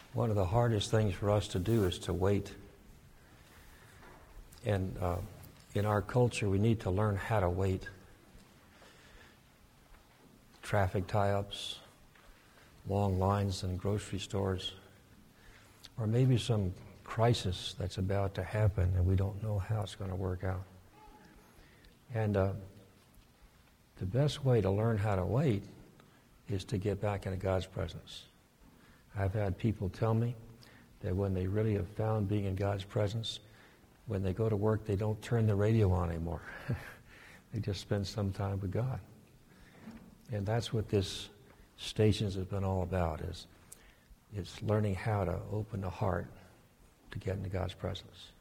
One of the hardest things for us to do is to wait. And in our culture, we need to learn how to wait. Traffic tie-ups, long lines in grocery stores, or maybe some crisis that's about to happen and we don't know how it's going to work out. And the best way to learn how to wait is to get back into God's presence. I've had people tell me that when they really have found being in God's presence, when they go to work, they don't turn the radio on anymore. They just spend some time with God. And that's what this Stations has been all about, is learning how to open the heart to get into God's presence.